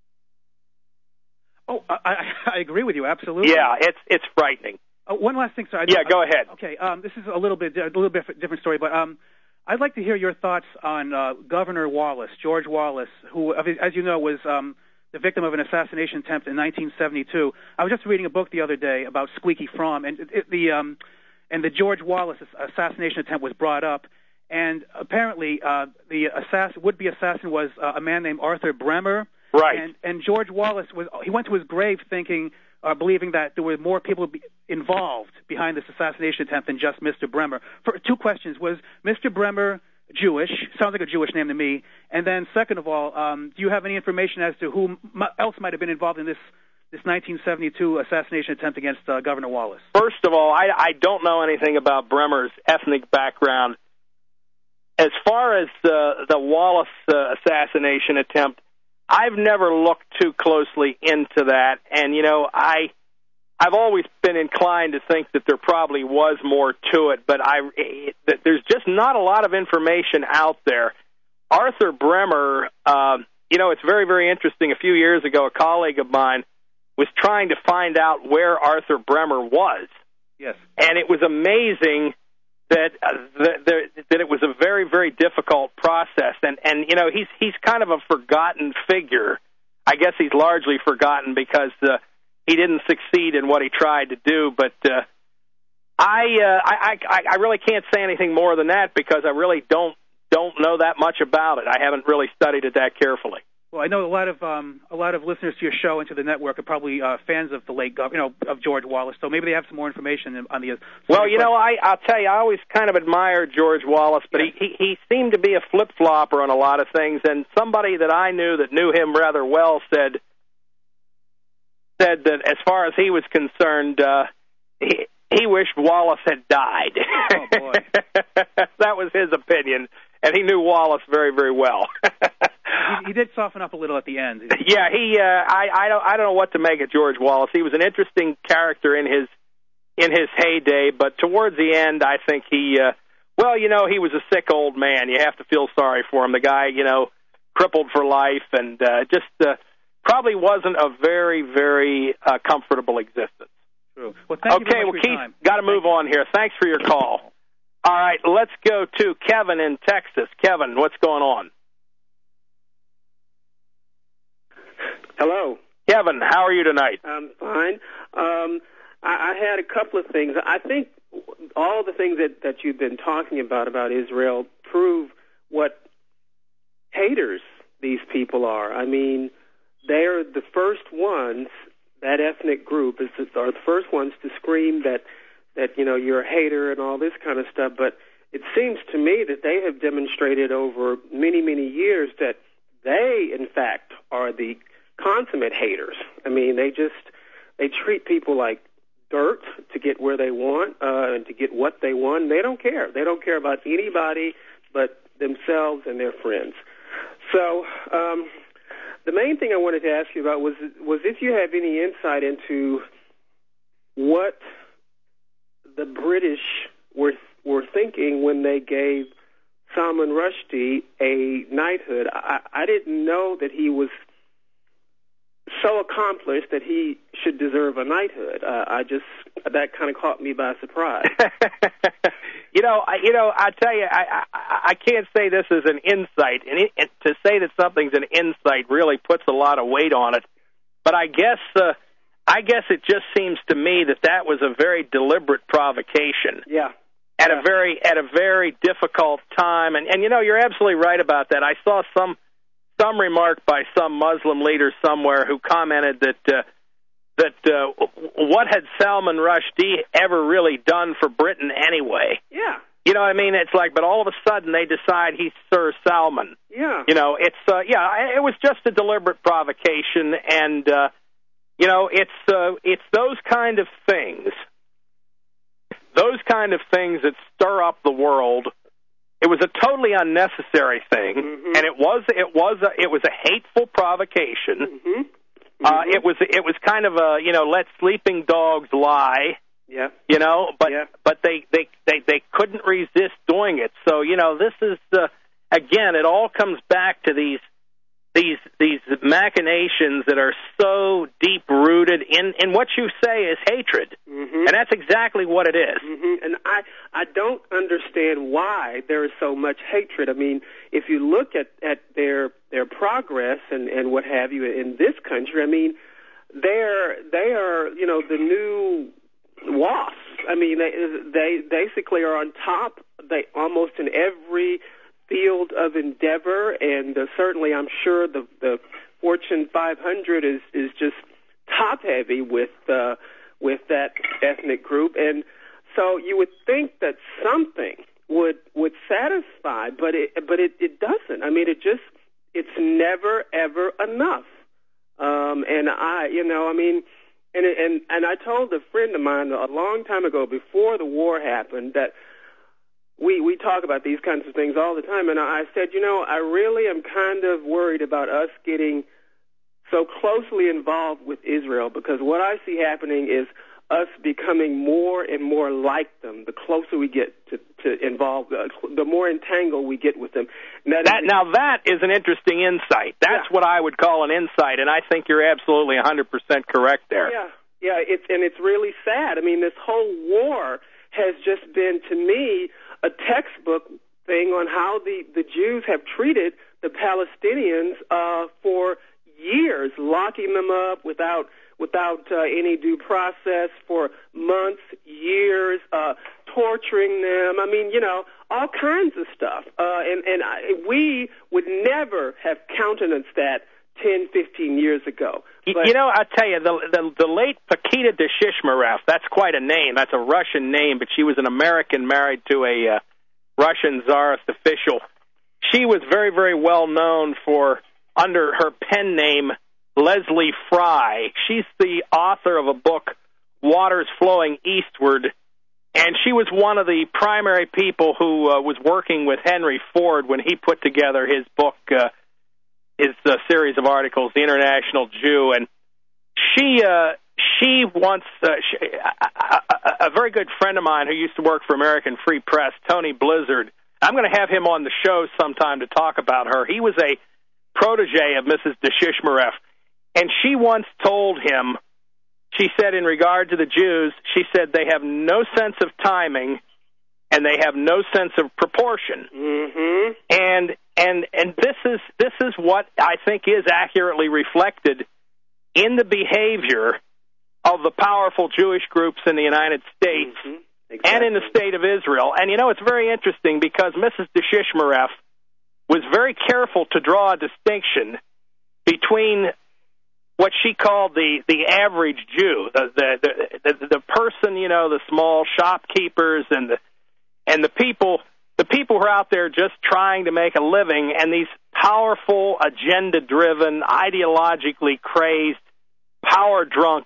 Oh, I, I agree with you absolutely. Yeah, it's it's frightening. Uh, one last thing, sir. I yeah, go ahead. Okay, um, this is a little bit a little bit different story, but um, I'd like to hear your thoughts on uh, Governor Wallace, George Wallace, who, as you know, was um, the victim of an assassination attempt in nineteen seventy-two. I was just reading a book the other day about Squeaky Fromm, and it, it, the um, and the George Wallace assassination attempt was brought up. And apparently, uh, the assassin, would-be assassin was uh, a man named Arthur Bremer. Right. And, and George Wallace was he went to his grave thinking, uh, believing that there were more people be involved behind this assassination attempt than just Mister Bremer. For two questions: was Mister Bremer Jewish? Sounds like a Jewish name to me. And then, second of all, um, do you have any information as to who m- else might have been involved in this this nineteen seventy-two assassination attempt against uh, Governor Wallace? First of all, I, I don't know anything about Bremer's ethnic background. As far as uh, the Wallace uh, assassination attempt, I've never looked too closely into that, and you know, I I've always been inclined to think that there probably was more to it, but I it, that there's just not a lot of information out there. Arthur Bremer, uh, you know, it's very very interesting. A few years ago, a colleague of mine was trying to find out where Arthur Bremer was. Yes, and it was amazing that uh, that, that it was a very very difficult process, and and you know he's he's kind of a forgotten figure. I guess he's largely forgotten because uh, he didn't succeed in what he tried to do. But uh, I, uh, I I I really can't say anything more than that because I really don't don't know that much about it. I haven't really studied it that carefully. Well, I know a lot of um, a lot of listeners to your show and to the network are probably uh, fans of the late, gov- you know, of George Wallace. So maybe they have some more information on the. Uh, well, you know, I I'll tell you, I always kind of admired George Wallace, but yes. he, he he seemed to be a flip flopper on a lot of things. And somebody that I knew that knew him rather well said said that as far as he was concerned, uh, he he wished Wallace had died. Oh boy, that was his opinion, and he knew Wallace very very well. He, he did soften up a little at the end. Yeah, he. Uh, I. I don't. I don't know what to make of George Wallace. He was an interesting character in his in his heyday, but towards the end, I think he. Uh, well, you know, he was a sick old man. You have to feel sorry for him. The guy, you know, crippled for life, and uh, just uh, probably wasn't a very, very uh, comfortable existence. True. Well, thank okay. you very much well, for your Keith, time. got to move on here. Thanks for your call. All right, let's go to Kevin in Texas. Kevin, what's going on? Hello. Kevin, how are you tonight? I'm fine. Um, I, I had a couple of things. I think all the things that, that you've been talking about, about Israel, prove what haters these people are. I mean, they're the first ones, that ethnic group is the, are the first ones to scream that, that, you know, you're a hater and all this kind of stuff. But it seems to me that they have demonstrated over many, many years that they, in fact, are the consummate haters. I mean, they just they treat people like dirt to get where they want uh, and to get what they want. They don't care. They don't care about anybody but themselves and their friends. So um, the main thing I wanted to ask you about was was if you have any insight into what the British were were thinking when they gave Salman Rushdie a knighthood. I, I didn't know that he was so accomplished that he should deserve a knighthood. Uh, I just that kind of caught me by surprise. you know, I, you know, I tell you, I, I I can't say this is an insight, and it, to say that something's an insight really puts a lot of weight on it. But I guess, uh, I guess it just seems to me that that was a very deliberate provocation. Yeah. At yeah. a very at a very difficult time, and and you know, you're absolutely right about that. I saw some. Some remark by some Muslim leader somewhere who commented that uh, that uh, what had Salman Rushdie ever really done for Britain anyway? Yeah. You know what I mean? It's like, but all of a sudden they decide he's Sir Salman. Yeah. You know, it's uh, yeah, it was just a deliberate provocation, and uh, you know, it's uh, it's those kind of things, those kind of things that stir up the world. It was a totally unnecessary thing, mm-hmm. and it was it was a, it was a hateful provocation. Mm-hmm. Mm-hmm. Uh, it was it was kind of a you know let sleeping dogs lie. Yeah. You know, but yeah. but they, they, they, they couldn't resist doing it. So you know, this is uh, again, it all comes back to these these these machinations that are so deep rooted in, in what you say is hatred, mm-hmm. and that's exactly what it is. Mm-hmm. And I I don't understand why there is so much hatred. I mean, if you look at, at their their progress and, and what have you in this country. I mean, they're they are you know the new WASPs. I mean, they they basically are on top. They almost in every field of endeavor, and uh, certainly, I'm sure the the Fortune five hundred is is just top heavy with uh, with that ethnic group, and so you would think that something would would satisfy, but it but it, it doesn't. I mean, it just it's never ever enough. Um, and I, you know, I mean, and and and I told a friend of mine a long time ago, before the war happened, that we we talk about these kinds of things all the time, and I said, you know, I really am kind of worried about us getting so closely involved with Israel, because what I see happening is us becoming more and more like them. The closer we get to, to involve, uh, the more entangled we get with them. Now that, now that is an interesting insight. That's yeah. what I would call an insight, and I think you're absolutely one hundred percent correct there. Yeah, yeah, it's, and it's really sad. I mean, this whole war has just been, to me, a textbook thing on how the, the Jews have treated the Palestinians uh, for years, locking them up without without uh, any due process for months, years, uh, torturing them. I mean, you know, all kinds of stuff. Uh, and and I, we would never have countenanced that ten, fifteen years ago. But, you know, I tell you, the, the, the late Pakita Deshishmarev, that's quite a name. That's a Russian name, but she was an American married to a uh, Russian Tsarist official. She was very, very well known for, under her pen name, Leslie Fry. She's the author of a book, Waters Flowing Eastward, and she was one of the primary people who uh, was working with Henry Ford when he put together his book, uh, his uh, series of articles, The International Jew. And she uh, she once, uh, she, a, a, a very good friend of mine who used to work for American Free Press, Tony Blizzard, I'm going to have him on the show sometime to talk about her. He was a protege of Missus Deshishmarev. And she once told him, she said in regard to the Jews, she said they have no sense of timing and they have no sense of proportion. Mm-hmm. And and and this is this is what I think is accurately reflected in the behavior of the powerful Jewish groups in the United States mm-hmm. exactly. and in the state of Israel. And you know, it's very interesting because Missus Deshishmarev was very careful to draw a distinction between what she called the, the average Jew, the the, the the person, you know, the small shopkeepers and the and the people the people who are out there just trying to make a living, and these powerful, agenda-driven, ideologically crazed, power-drunk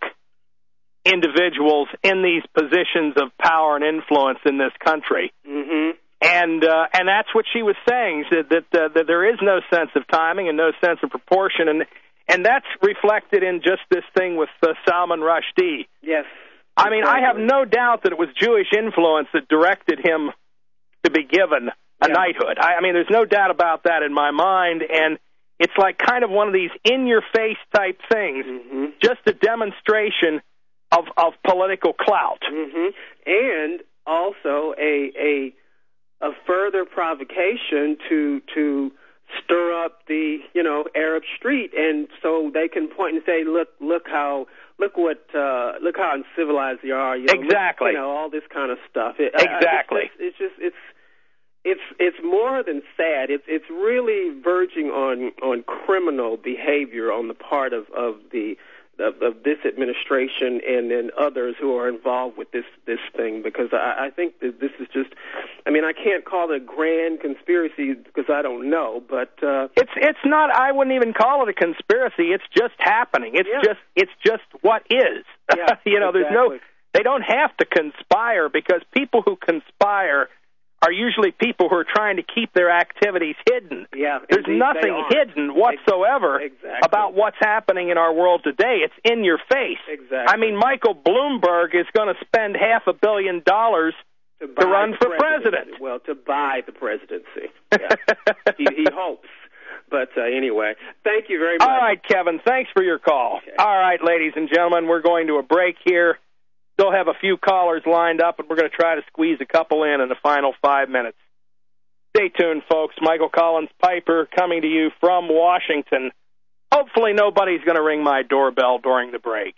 individuals in these positions of power and influence in this country. Mm-hmm. And uh, and that's what she was saying, that that, uh, that there is no sense of timing and no sense of proportion, and and that's reflected in just this thing with uh, Salman Rushdie. Yes. I mean, I have no doubt that it was Jewish influence that directed him to be given a yeah. knighthood. I, I mean, there's no doubt about that in my mind, and it's like kind of one of these in-your-face type things, mm-hmm. just a demonstration of, of political clout. Mm-hmm. And also a a a further provocation to to stir up the, you know, Arab street, and so they can point and say, look, look how, look what, uh, look how uncivilized they are. You know, exactly. Look, you know, all this kind of stuff. It, exactly. I, it's, just, it's just, it's, it's, it's more than sad. It's, it's really verging on, on criminal behavior on the part of, of the, of, of this administration and then others who are involved with this, this thing, because I, I think that this is just, I mean, I can't call it a grand conspiracy because I don't know, but uh, it's it's not. I wouldn't even call it a conspiracy. It's just happening. It's yeah. just it's just what is. Yeah, you know, exactly. there's no. They don't have to conspire, because people who conspire are usually people who are trying to keep their activities hidden. Yeah, there's indeed, nothing hidden whatsoever exactly. about what's happening in our world today. It's in your face. Exactly. I mean, Michael Bloomberg is going to spend half a billion dollars to, to run for president. Well, to buy the presidency. Yeah. he, he hopes. But uh, anyway, thank you very much. All right, Kevin, thanks for your call. Okay. All right, ladies and gentlemen, we're going to a break here. Still have a few callers lined up, and we're going to try to squeeze a couple in in the final five minutes. Stay tuned, folks. Michael Collins Piper coming to you from Washington. Hopefully nobody's going to ring my doorbell during the break.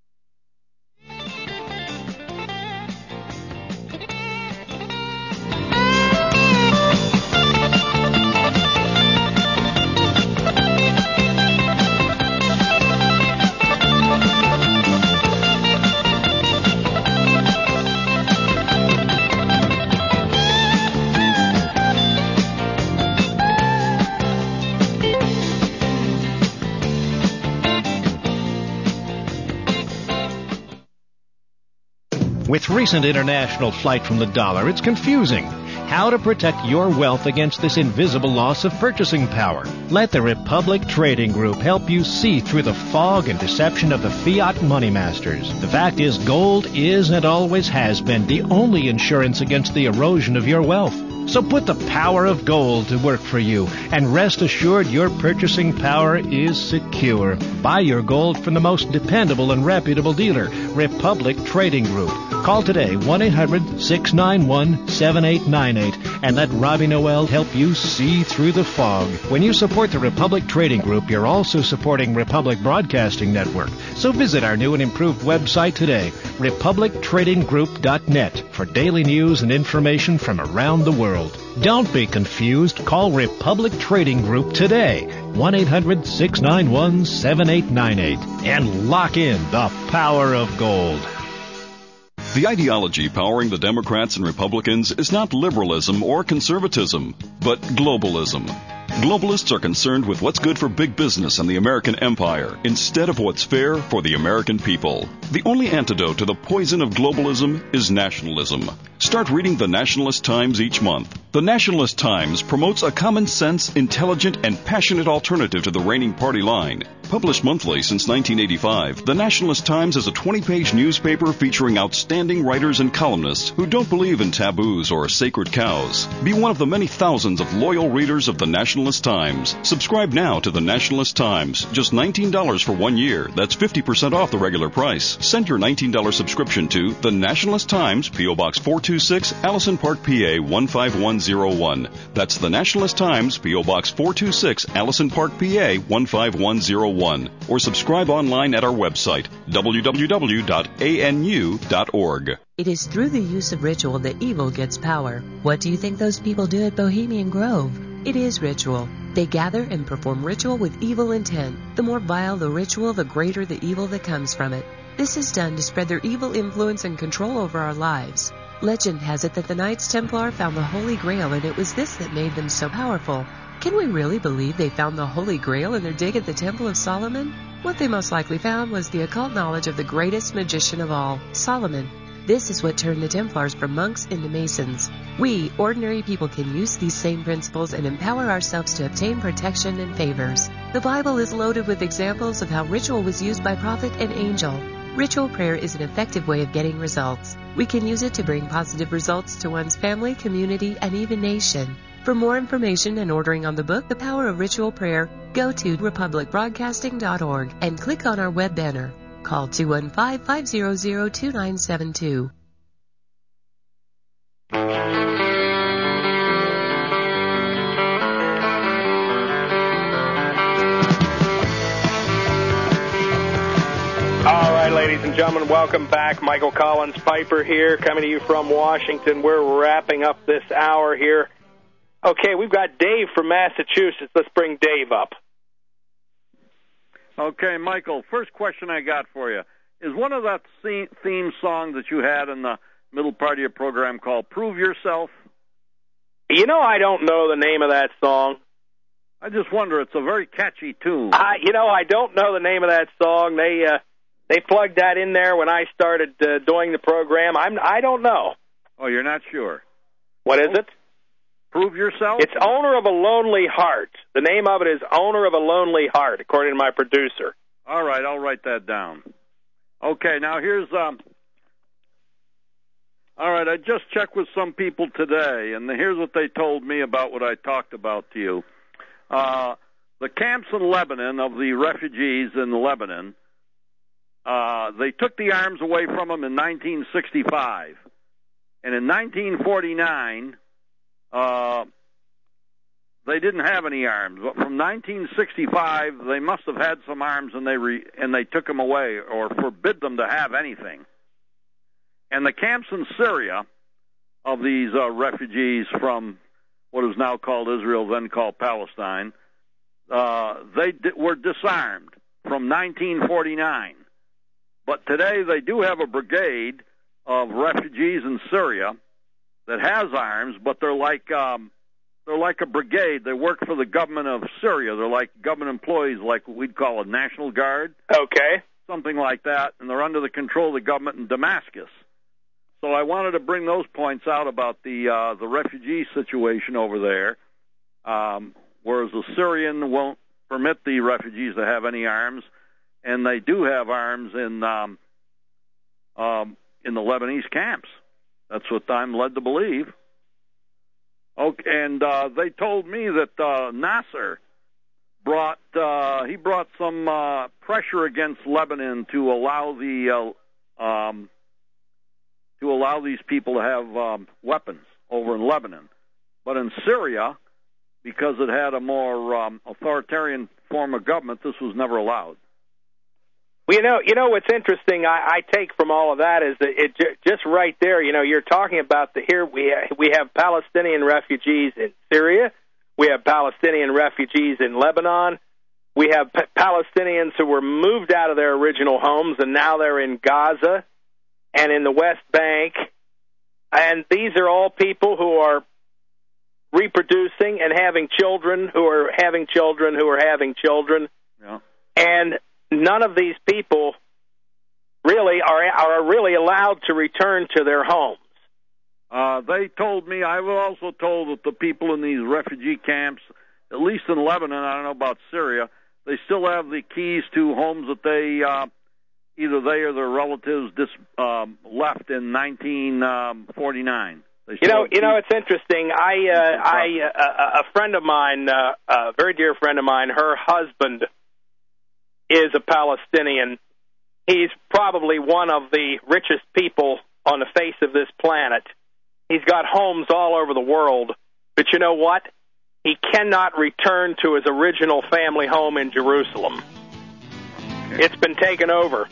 With recent international flight from the dollar, it's confusing. How to protect your wealth against this invisible loss of purchasing power. Let the Republic Trading Group help you see through the fog and deception of the fiat money masters. The fact is, gold is and always has been the only insurance against the erosion of your wealth. So put the power of gold to work for you, and rest assured your purchasing power is secure. Buy your gold from the most dependable and reputable dealer, Republic Trading Group. Call today, one eight hundred six nine one seven eight nine eight, and let Robbie Noel help you see through the fog. When you support the Republic Trading Group, you're also supporting Republic Broadcasting Network. So visit our new and improved website today, republic trading group dot net, for daily news and information from around the world. Don't be confused. Call Republic Trading Group today, one eight hundred six nine one seven eight nine eight, and lock in the power of gold. The ideology powering the Democrats and Republicans is not liberalism or conservatism, but globalism. Globalists are concerned with what's good for big business and the American empire instead of what's fair for the American people. The only antidote to the poison of globalism is nationalism. Start reading the Nationalist Times each month. The Nationalist Times promotes a common sense, intelligent, and passionate alternative to the reigning party line. Published monthly since nineteen eighty-five, the Nationalist Times is a twenty-page newspaper featuring outstanding writers and columnists who don't believe in taboos or sacred cows. Be one of the many thousands of loyal readers of the Nationalist Times. Subscribe now to the Nationalist Times. Just nineteen dollars for one year. That's fifty percent off the regular price. Send your nineteen dollars subscription to the Nationalist Times, P O. Box four two six, Allison Park, P A one five one zero one. That's the Nationalist Times, P O. Box four two six, Allison Park, P A one five one zero one. Or subscribe online at our website, w w w dot a n u dot org. It is through the use of ritual that evil gets power. What do you think those people do at Bohemian Grove? It is ritual. They gather and perform ritual with evil intent. The more vile the ritual, the greater the evil that comes from it. This is done to spread their evil influence and control over our lives. Legend has it that the Knights Templar found the Holy Grail, and it was this that made them so powerful. Can we really believe they found the Holy Grail in their dig at the Temple of Solomon? What they most likely found was the occult knowledge of the greatest magician of all, Solomon. This is what turned the Templars from monks into Masons. We, ordinary people, can use these same principles and empower ourselves to obtain protection and favors. The Bible is loaded with examples of how ritual was used by prophet and angel. Ritual prayer is an effective way of getting results. We can use it to bring positive results to one's family, community, and even nation. For more information and ordering on the book, The Power of Ritual Prayer, go to republic broadcasting dot org and click on our web banner. Call two one five, five zero zero, two nine seven two. All right, ladies and gentlemen, welcome back. Michael Collins Piper here, coming to you from Washington. We're wrapping up this hour here. Okay, we've got Dave from Massachusetts. Let's bring Dave up. Okay, Michael, first question I got for you. Is one of that theme songs that you had in the middle part of your program called Prove Yourself? You know, I don't know the name of that song. I just wonder. It's a very catchy tune. I, you know, I don't know the name of that song. They uh, they plugged that in there when I started uh, doing the program. I'm, I don't know. Oh, you're not sure? What is it? Prove Yourself? It's Owner of a Lonely Heart. The name of it is Owner of a Lonely Heart, according to my producer. All right, I'll write that down. Okay, now here's... Um, all right, I just checked with some people today, and here's what they told me about what I talked about to you. Uh, the camps in Lebanon of the refugees in Lebanon, uh, they took the arms away from them in nineteen sixty-five. And in nineteen forty-nine... Uh, they didn't have any arms. But from nineteen sixty-five, they must have had some arms, and they re, and they took them away or forbid them to have anything. And the camps in Syria of these uh, refugees from what is now called Israel, then called Palestine, uh, they di- were disarmed from nineteen forty-nine. But today they do have a brigade of refugees in Syria that has arms, but they're like um, they're like a brigade. They work for the government of Syria. They're like government employees, like what we'd call a National Guard. Okay. Something like that, and they're under the control of the government in Damascus. So I wanted to bring those points out about the uh, the refugee situation over there, um, whereas the Syrian won't permit the refugees to have any arms, and they do have arms in um, um, in the Lebanese camps. That's what I'm led to believe. Okay, and uh, they told me that uh, Nasser brought uh, he brought some uh, pressure against Lebanon to allow the uh, um, to allow these people to have um, weapons over in Lebanon, but in Syria, because it had a more um, authoritarian form of government, this was never allowed. Well, you know, you know what's interesting. I, I take from all of that is that it j- just right there. You know, you're talking about the here we ha- we have Palestinian refugees in Syria, we have Palestinian refugees in Lebanon, we have P- Palestinians who were moved out of their original homes and now they're in Gaza and in the West Bank, and these are all people who are reproducing and having children, who are having children, who are having children, yeah. And none of these people really are are really allowed to return to their homes. Uh, they told me, I was also told that the people in these refugee camps, at least in Lebanon, I don't know about Syria, they still have the keys to homes that they, uh, either they or their relatives dis, um, left in nineteen forty-nine. You know, you know, it's interesting. I, uh, I, uh, a friend of mine, uh, a very dear friend of mine, her husband is a Palestinian. He's probably one of the richest people on the face of this planet. He's got homes all over the world. But you know what? He cannot return to his original family home in Jerusalem. Okay. It's been taken over.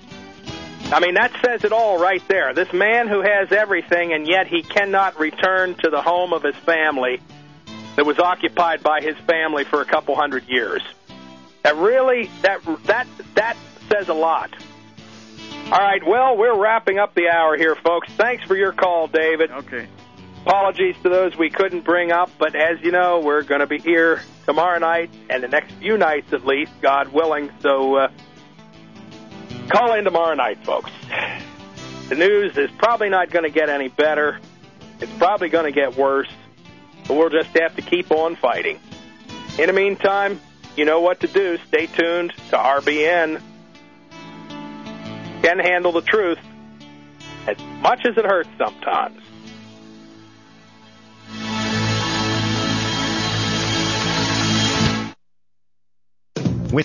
I mean, that says it all right there. This man who has everything, and yet he cannot return to the home of his family that was occupied by his family for a couple hundred years. That really, that that that says a lot. All right, well, we're wrapping up the hour here, folks. Thanks for your call, David. Okay. Apologies to those we couldn't bring up, but as you know, we're going to be here tomorrow night and the next few nights at least, God willing. So uh, call in tomorrow night, folks. The news is probably not going to get any better. It's probably going to get worse, but we'll just have to keep on fighting. In the meantime, you know what to do. Stay tuned to R B N. Can handle the truth as much as it hurts sometimes.